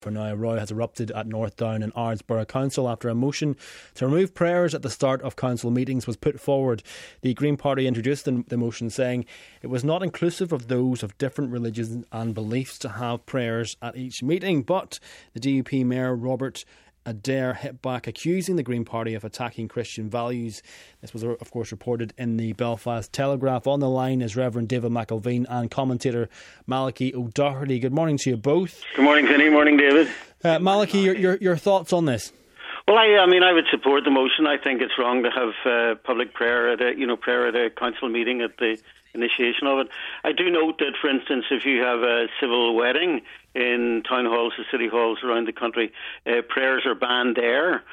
For now, a row has erupted at North Down and Ards Borough Council after a motion to remove prayers at the start of council meetings was put forward. The Green Party introduced the motion, saying it was not inclusive of those of different religions and beliefs to have prayers at each meeting. But the DUP Mayor Robert Adair hit back, accusing the Green Party of attacking Christian values. This was, of course, reported in the Belfast Telegraph. On the line is Reverend David McElveen and commentator Malachy O'Doherty. Good morning to you both. Good morning, Vinny. Morning, David. Malachy, your thoughts on this? Well, I mean, I would support the motion. I think it's wrong to have public prayer at a council meeting at the initiation of it. I do note that, for instance, if you have a civil wedding in town halls or city halls around the country, prayers are banned there.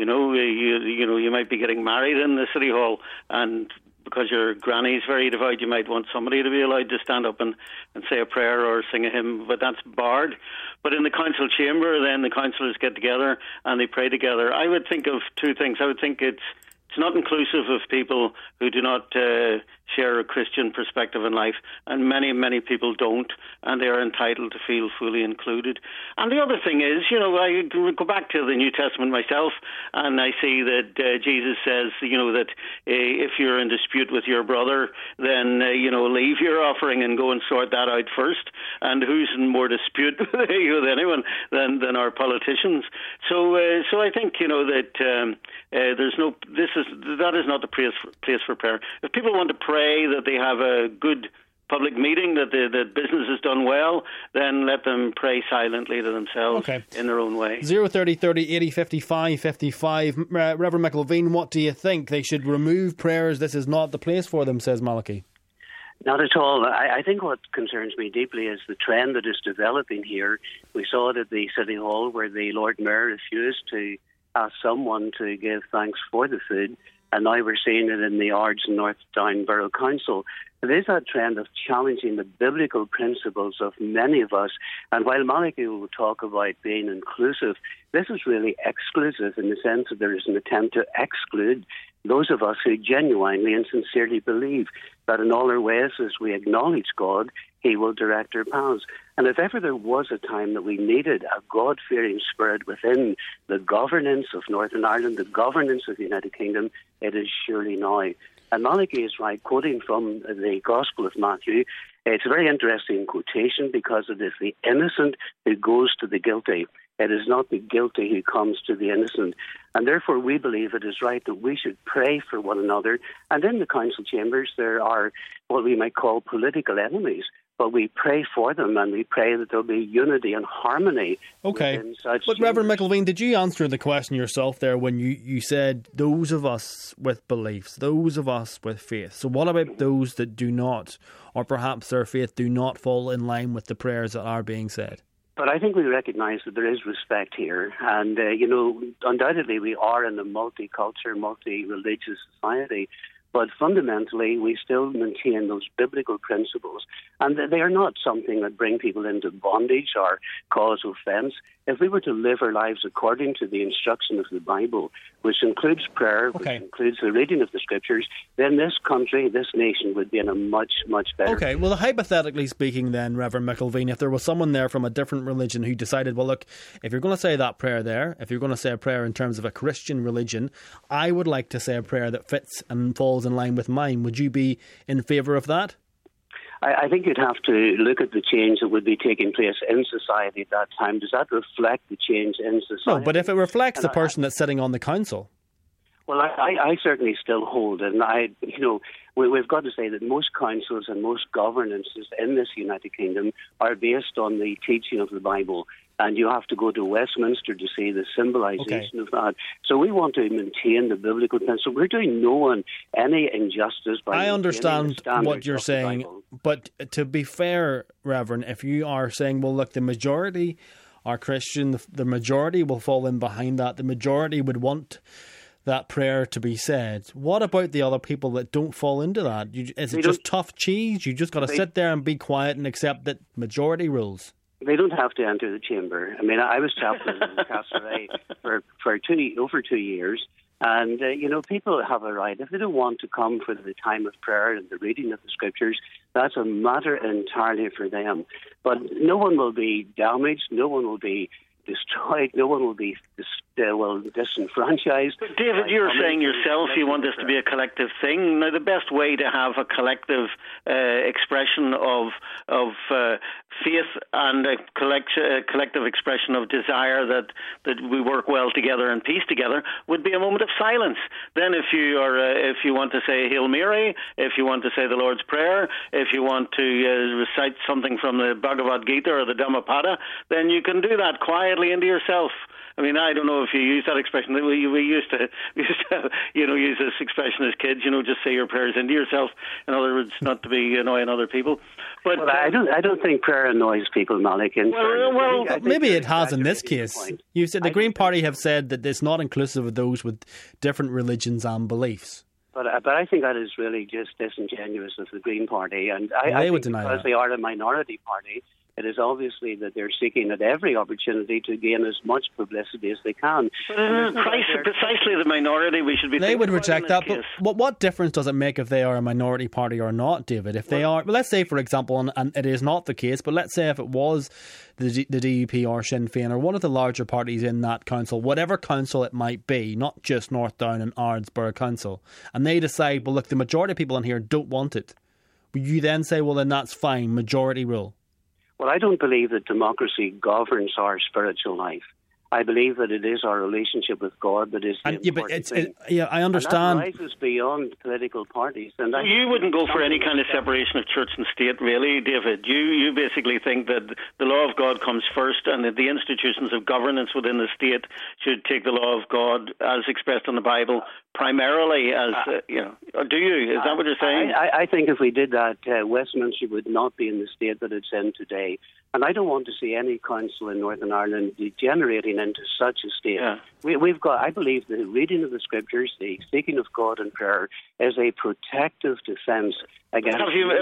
You might be getting married in the city hall, and because your granny's very devout, you might want somebody to be allowed to stand up and say a prayer or sing a hymn, but that's barred. But in the council chamber, then the councillors get together and they pray together. I would think of two things. I would think it's not inclusive of people who do not share a Christian perspective in life, and many people don't, and they are entitled to feel fully included. And the other thing is, I go back to the New Testament myself, and I see that Jesus says, that if you're in dispute with your brother, then leave your offering and go and sort that out first. And who's in more dispute with anyone than our politicians? So I think that that is not the place for prayer. If people want to pray that they have a good public meeting, that the business is done well, then let them pray silently to themselves in their own way. 030 30 80 55 55. Reverend McElveen, what do you think? They should remove prayers. This is not the place for them, says Malachy. Not at all. I think what concerns me deeply is the trend that is developing here. We saw it at the City Hall where the Lord Mayor refused to ask someone to give thanks for the food, and now we're seeing it in the Ards and North Down Borough Council. There is that trend of challenging the biblical principles of many of us, and while Malachy will talk about being inclusive, this is really exclusive in the sense that there is an attempt to exclude those of us who genuinely and sincerely believe that in all our ways, as we acknowledge God, He will direct our paths. And if ever there was a time that we needed a God-fearing spirit within the governance of Northern Ireland, the governance of the United Kingdom, it is surely now. And Malachy is right, quoting from the Gospel of Matthew. It's a very interesting quotation because it is the innocent who goes to the guilty. It is not the guilty who comes to the innocent. And therefore we believe it is right that we should pray for one another. And in the council chambers there are what we might call political enemies. But we pray for them, and we pray that there'll be unity and harmony. Okay. But Reverend McElveen, did you answer the question yourself there when you said those of us with beliefs, those of us with faith? So what about those that do not, or perhaps their faith do not fall in line with the prayers that are being said? But I think we recognise that there is respect here. And, undoubtedly we are in a multicultural, multi-religious society. But fundamentally, we still maintain those biblical principles. And they are not something that bring people into bondage or cause offence. If we were to live our lives according to the instruction of the Bible, which includes prayer, which includes the reading of the Scriptures, then this country, this nation would be in a much, much better place. Okay, well, hypothetically speaking then, Reverend McElveen, if there was someone there from a different religion who decided, well, look, if you're going to say that prayer there, if you're going to say a prayer in terms of a Christian religion, I would like to say a prayer that fits and falls in line with mine. Would you be in favour of that? I think you'd have to look at the change that would be taking place in society at that time. Does that reflect the change in society? No, but if it reflects the person that's sitting on the council. Well, I certainly still hold, and we've got to say that most councils and most governances in this United Kingdom are based on the teaching of the Bible. And you have to go to Westminster to see the symbolisation of that. So we want to maintain the biblical principle. We're doing no one any injustice by I understand what you're saying, but to be fair, Reverend, if you are saying, well, look, the majority are Christian, the majority will fall in behind that, the majority would want that prayer to be said. What about the other people that don't fall into that? Is it just tough cheese? You just got to sit there and be quiet and accept that majority rules? They don't have to enter the chamber. I mean, I was chaplain in Castlereagh for over 2 years, and people have a right. If they don't want to come for the time of prayer and the reading of the Scriptures, that's a matter entirely for them. But no one will be damaged. No one will be destroyed. No one will be disenfranchised. But David, you're saying yourself you want this to be a collective thing. Now, the best way to have a collective expression of faith and a collective expression of desire that we work well together and peace together would be a moment of silence. Then if you want to say Hail Mary, if you want to say the Lord's Prayer, if you want to recite something from the Bhagavad Gita or the Dhammapada, then you can do that quietly into yourself. I mean, I don't know if you use that expression. We used to use this expression as kids. Just say your prayers into yourself. In other words, not to be annoying other people. But I don't think prayer annoys people, Malik. Maybe it has in this case. You said the Green Party have said that it's not inclusive of those with different religions and beliefs. But I think that is really just disingenuous of the Green Party, and I think would deny because that. They are a minority party. It is obviously that they're seeking at every opportunity to gain as much publicity as they can. But precisely the minority we should be. They would reject that. But what difference does it make if they are a minority party or not, David? If they are, let's say, for example, and it is not the case, but let's say if it was the DUP or Sinn Féin or one of the larger parties in that council, whatever council it might be, not just North Down and Ards Borough Council, and they decide, well, look, the majority of people in here don't want it. Would you then say, well, then that's fine, majority rule? Well, I don't believe that democracy governs our spiritual life. I believe that it is our relationship with God that is the important thing. I understand. And that rises beyond political parties. And you wouldn't go for any kind of separation of church and state, really, David. You basically think that the law of God comes first and that the institutions of governance within the state should take the law of God as expressed in the Bible primarily as, do you? Is that what you're saying? I think if we did that, Westminster would not be in the state that it's in today. And I don't want to see any council in Northern Ireland degenerating into such a state. Yeah. I believe the reading of the scriptures, the seeking of God in prayer, is a protective defence against. Are you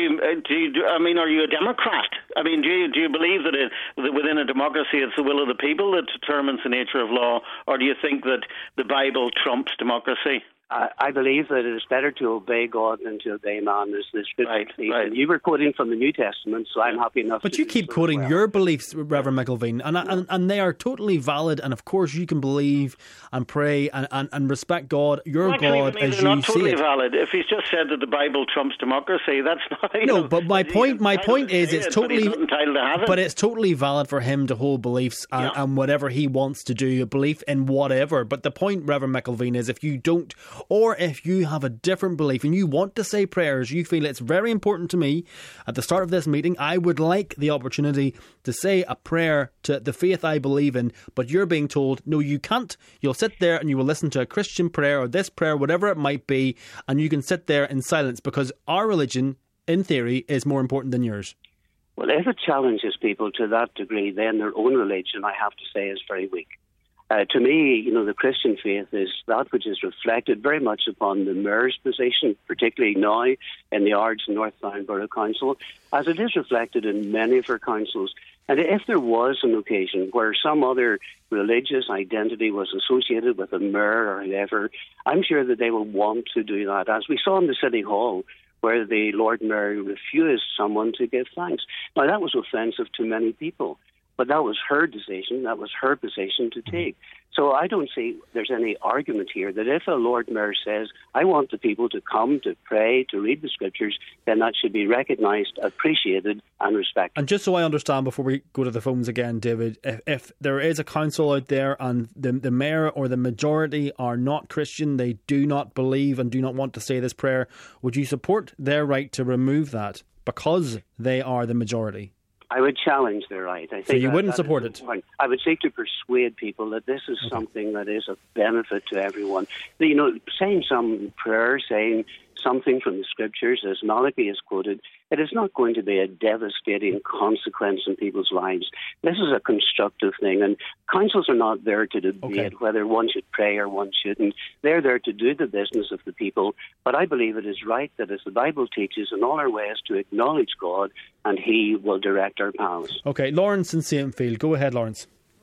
a Democrat? I mean, do you believe that within a democracy it's the will of the people that determines the nature of law, or do you think that the Bible trumps democracy? I believe that it is better to obey God than to obey man, as the scripture says. Right. You were quoting from the New Testament, so I'm happy enough. But you keep quoting your beliefs, Reverend McIlveen, and they are totally valid. And of course, you can believe and pray and respect God, your God, as you not see totally it. Valid. If he's just said that the Bible trumps democracy, that's not. No, but my point is, it's totally. But he's not entitled to have it. But it's totally valid for him to hold beliefs and whatever he wants to do, a belief in whatever. But the point, Reverend McIlveen, is if you don't, or if you have a different belief and you want to say prayers, you feel it's very important to me at the start of this meeting, I would like the opportunity to say a prayer to the faith I believe in, but you're being told, no, you can't. You'll sit there and you will listen to a Christian prayer or this prayer, whatever it might be, and you can sit there in silence because our religion, in theory, is more important than yours. Well, if it challenges people to that degree, then their own religion, I have to say, is very weak. To me, the Christian faith is that which is reflected very much upon the mayor's position, particularly now in the Ards and North Down Borough Council, as it is reflected in many of our councils. And if there was an occasion where some other religious identity was associated with a mayor or whoever, I'm sure that they will want to do that, as we saw in the City Hall, where the Lord Mayor refused someone to give thanks. Now, that was offensive to many people. But that was her decision, that was her position to take. So I don't see there's any argument here that if a Lord Mayor says, I want the people to come, to pray, to read the scriptures, then that should be recognised, appreciated and respected. And just so I understand before we go to the phones again, David, if there is a council out there and the mayor or the majority are not Christian, they do not believe and do not want to say this prayer, would you support their right to remove that because they are the majority? I would challenge their right. I think so you wouldn't support it? I would seek to persuade people that this is something that is of benefit to everyone. Saying some prayer, saying something from the scriptures, as Malachi has quoted, it is not going to be a devastating consequence in people's lives. This is a constructive thing, and councils are not there to debate whether one should pray or one shouldn't. They're there to do the business of the people. But I believe it is right that, as the Bible teaches, in all our ways to acknowledge God, and He will direct our paths. Okay, Lawrence in St. Field. Go ahead, Lawrence.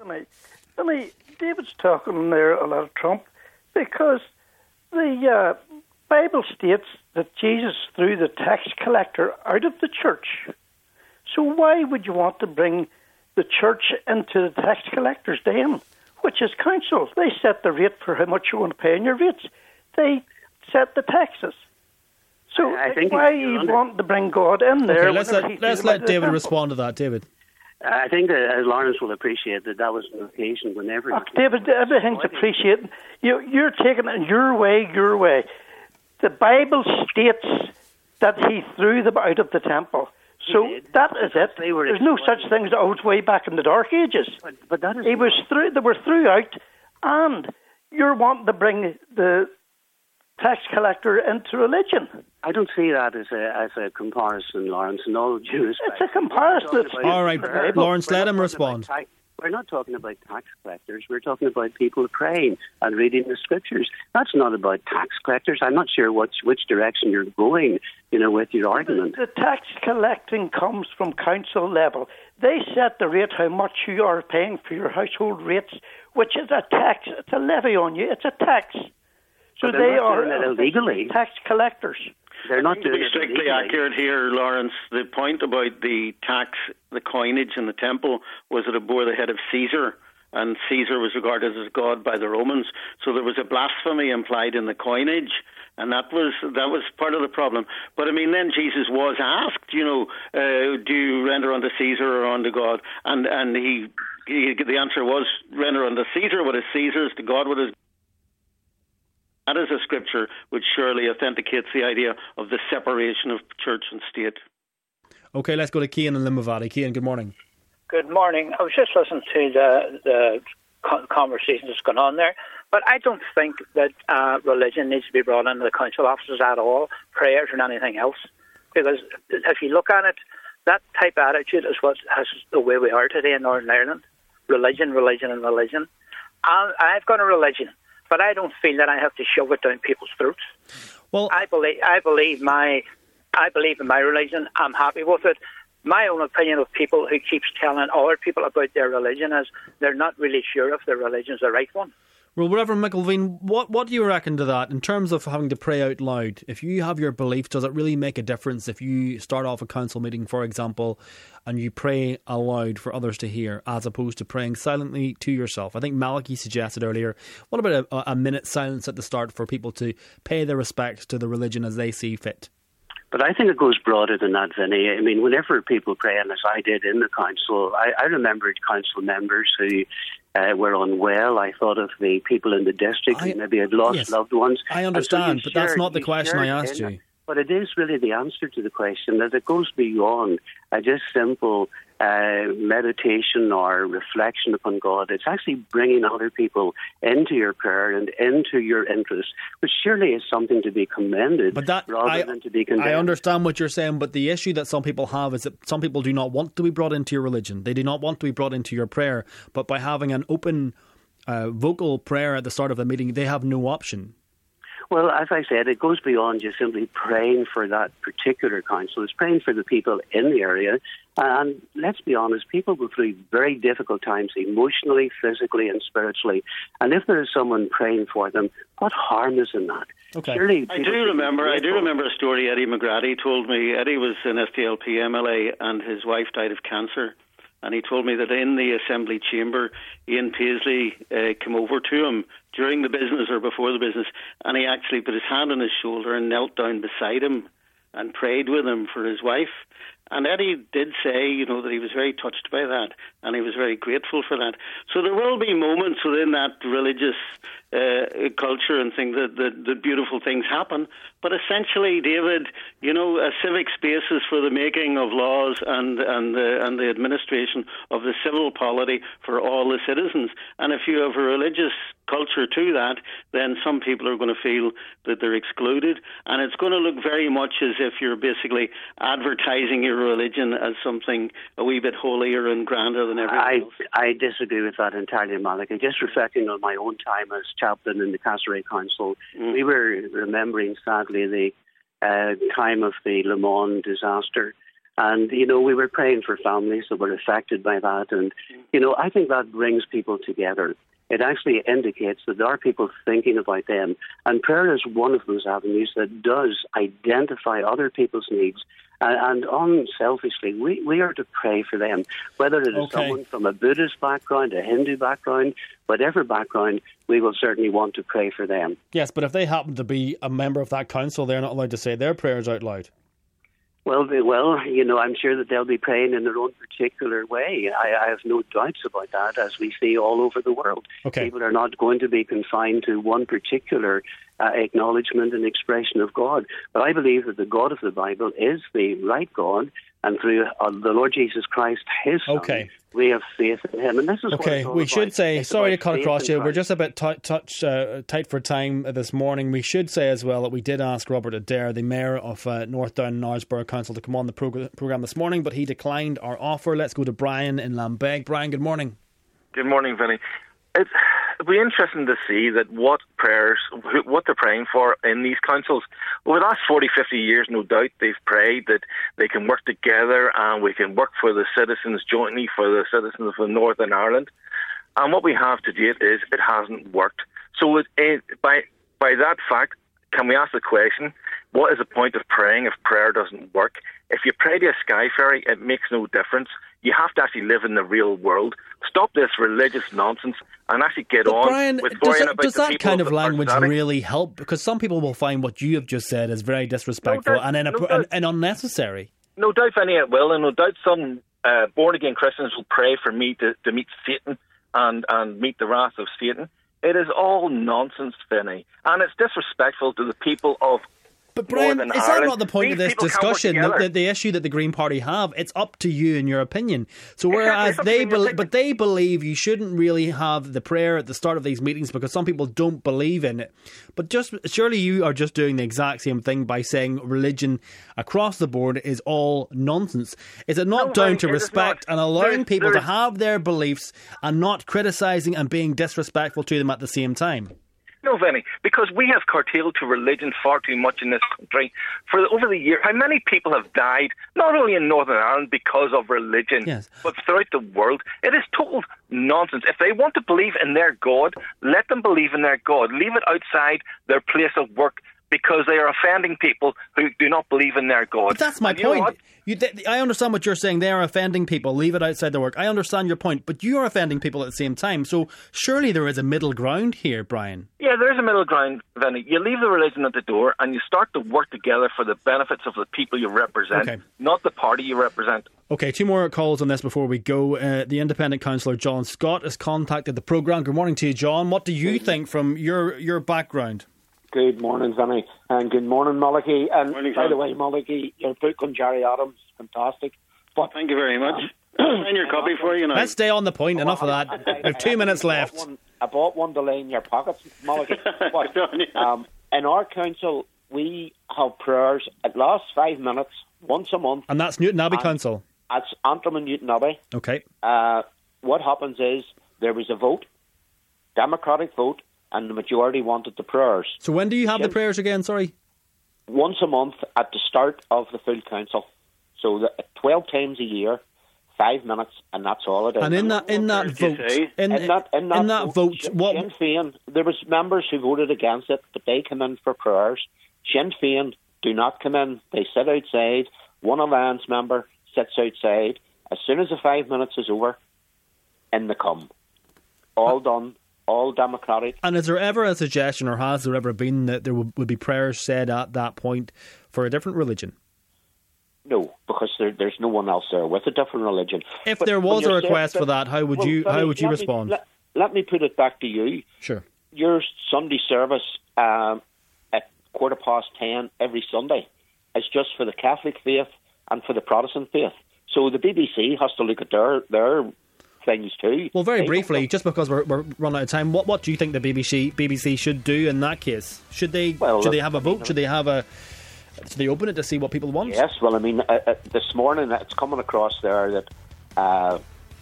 David's talking there a lot of Trump because the Bible states that Jesus threw the tax collector out of the church. So why would you want to bring the church into the tax collector's den, which is council. They set the rate for how much you want to pay in your rates. They set the taxes. So why you want to bring God in there? Okay, let's let David respond to that. David. I think that Lawrence will appreciate that was an occasion whenever... David, everything's appreciated. You're taking it your way. The Bible states that he threw them out of the temple. So that is it. There's no such thing as it way back in the Dark Ages. But that is... They were threw out, and you're wanting to bring the tax collector into religion. I don't see that as a comparison, Lawrence, in all due respect. It's a comparison. All right, Lawrence, let him respond. We're not talking about tax collectors. We're talking about people praying and reading the scriptures. That's not about tax collectors. I'm not sure which direction you're going, with your argument. The tax collecting comes from council level. They set the rate how much you are paying for your household rates, which is a tax. It's a levy on you. It's a tax. So they are illegally tax collectors. They're not doing it strictly illegally. accurate here, Lawrence. The point about the tax, the coinage in the temple, was that it bore the head of Caesar, and Caesar was regarded as God by the Romans. So there was a blasphemy implied in the coinage, and that was part of the problem. But then Jesus was asked, do you render unto Caesar or unto God? And the answer was, render unto Caesar what is Caesar's, to God what is. That is a scripture which surely authenticates the idea of the separation of church and state. Okay, let's go to Cian in Limavady. Cian, good morning. Good morning. I was just listening to the conversation that's going on there, but I don't think that religion needs to be brought into the council offices at all, prayers or anything else, because if you look at it, that type of attitude is what has the way we are today in Northern Ireland. Religion. I've got a religion, but I don't feel that I have to shove it down people's throats. Well, I believe in my religion. I'm happy with it. My own opinion of people who keeps telling other people about their religion is they're not really sure if their religion's the right one. Well, Reverend McIlveen, what do you reckon to that in terms of having to pray out loud? If you have your beliefs, does it really make a difference if you start off a council meeting, for example, and you pray aloud for others to hear, as opposed to praying silently to yourself? I think Malachi suggested earlier, what about a minute's silence at the start for people to pay their respects to the religion as they see fit? But I think it goes broader than that, Vinny. I mean, whenever people pray, and as I did in the council, I remembered council members who were unwell. I thought of the people in the district who maybe had lost loved ones. I understand, but that's not the question I asked you. But it is really the answer to the question, that it goes beyond just simple meditation or reflection upon God. It's actually bringing other people into your prayer and into your interests, which surely is something to be commended rather than to be condemned. I understand what you're saying, but the issue that some people have is that some people do not want to be brought into your religion. They do not want to be brought into your prayer, but by having an open vocal prayer at the start of the meeting, they have no option. Well, as I said, it goes beyond just simply praying for that particular council. It's praying for the people in the area. And let's be honest, people go through very difficult times emotionally, physically and spiritually. And if there is someone praying for them, what harm is in that? Okay. Surely I do remember a story Eddie McGrady told me. Eddie was an SDLP MLA and his wife died of cancer. And he told me that in the Assembly chamber, Ian Paisley came over to him during the business or before the business, and he actually put his hand on his shoulder and knelt down beside him and prayed with him for his wife. And Eddie did say, that he was very touched by that, and he was very grateful for that. So there will be moments within that religious culture and things that beautiful things happen. But essentially, David, a civic space is for the making of laws and the administration of the civil polity for all the citizens. And if you have a religious culture to that, then some people are going to feel that they're excluded, and it's going to look very much as if you're basically advertising your religion as something a wee bit holier and grander than everything else. I disagree with that entirely, Malachy. Just reflecting on my own time as chaplain in the Castlereagh Council, we were remembering sadly the time of the Le Mans disaster. And, we were praying for families that were affected by that. And, I think that brings people together. It actually indicates that there are people thinking about them. And prayer is one of those avenues that does identify other people's needs And unselfishly, we are to pray for them. Whether it is someone from a Buddhist background, a Hindu background, whatever background, we will certainly want to pray for them. Yes, but if they happen to be a member of that council, they're not allowed to say their prayers out loud. Well, I'm sure that they'll be praying in their own particular way. I have no doubts about that, as we see all over the world. Okay. People are not going to be confined to one particular acknowledgement and expression of God. But I believe that the God of the Bible is the right God, and through the Lord Jesus Christ, His Son, we have faith in Him. And this is what it's all we about. should say, it's sorry to cut across you, Christ. we're just a bit tight for time this morning. We should say as well that we did ask Robert Adair, the Mayor of North Down and Knaresborough Council, to come on the programme this morning, but he declined our offer. Let's go to Brian in Lambeg. Brian, good morning. Good morning, Vinny. It'll be interesting to see that what they're praying for in these councils. Over the last 40, 50 years, no doubt, they've prayed that they can work together and we can work for the citizens jointly, for the citizens of Northern Ireland. And what we have to date is it hasn't worked. So by that fact, can we ask the question, what is the point of praying if prayer doesn't work? If you pray to a sky fairy, it makes no difference. You have to actually live in the real world. Stop this religious nonsense and actually get on Brian, with worrying about does the that people kind of the language personality. really help? Because some people will find what you have just said is very disrespectful and unnecessary. No doubt, Vinny, it will, and no doubt some born-again Christians will pray for me to meet Satan and meet the wrath of Satan. It is all nonsense, Vinny, and it's disrespectful to the people of But Brian, Northern is Ireland. that not the point of These this people can't work discussion? together. The issue that the Green Party have, it's up to you and your opinion. So Exactly, whereas it's up to me and your opinion. they believe you shouldn't really have the prayer at the start of these meetings because some people don't believe in it. But surely you are just doing the exact same thing by saying religion across the board is all nonsense. Is it not down to respect and allowing people to have their beliefs and not criticising and being disrespectful to them at the same time? No, Vinny, because we have curtailed to religion far too much in this country. For over the year, how many people have died, not only in Northern Ireland because of religion, but throughout the world? It is total nonsense. If they want to believe in their God, let them believe in their God. Leave it outside their place of work, because they are offending people who do not believe in their God. But that's my point. I understand what you're saying. They are offending people. Leave it outside their work. I understand your point, but you are offending people at the same time. So surely there is a middle ground here, Brian. Yeah, there is a middle ground, Vinny. You leave the religion at the door and you start to work together for the benefits of the people you represent, not the party you represent. Okay, 2 more calls on this before we go. The independent councillor John Scott has contacted the programme. Good morning to you, John. What do you think from your background? Good morning, Vinny, and good morning, Malachy. And morning, by the way, Malachy, your book on Jerry Adams, fantastic. But thank you very much. Sign your copy for you now. Let's stay on the point. Enough of that. We have 2 minutes left. I bought one to lay in your pockets, Malachy. But in our council, we have prayers. It lasts 5 minutes, once a month. And that's Newton Abbey Council? That's Antrim and Newton Abbey. Okay. What happens is there was a vote, democratic vote, and the majority wanted the prayers. So when do you have the prayers again, sorry? Once a month at the start of the full council. So 12 times a year, 5 minutes, and that's all it is. And in that vote, Sinn Féin, there was members who voted against it, but they come in for prayers. Sinn Féin do not come in. They sit outside. One Alliance member sits outside. As soon as the 5 minutes is over, in they come. All done. All democratic. And is there ever a suggestion, or has there ever been, that there would be prayers said at that point for a different religion? No, because there's no one else there with a different religion. If there was a request for that, how would you respond? Let me put it back to you. Sure. Your Sunday service at 10:15 every Sunday is just for the Catholic faith and for the Protestant faith. So the BBC has to look at their things too. Well, very briefly, just because we're running out of time, what do you think the BBC should do in that case? Should they have a vote? Should they open it to see what people want? Yes. Well, I mean, this morning it's coming across there that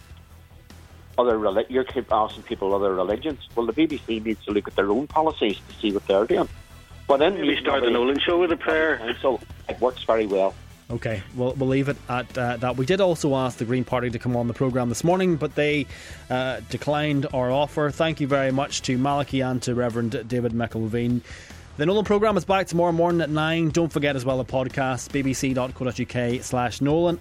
you keep asking people other religions. Well, the BBC needs to look at their own policies to see what they're doing. But then maybe start the Nolan show with a prayer. So it works very well. Okay, we'll leave it at that. We did also ask the Green Party to come on the programme this morning, but they declined our offer. Thank you very much to Malachy and to Reverend David McIlveen. The Nolan programme is back tomorrow morning at 9. Don't forget as well the podcast, bbc.co.uk/Nolan.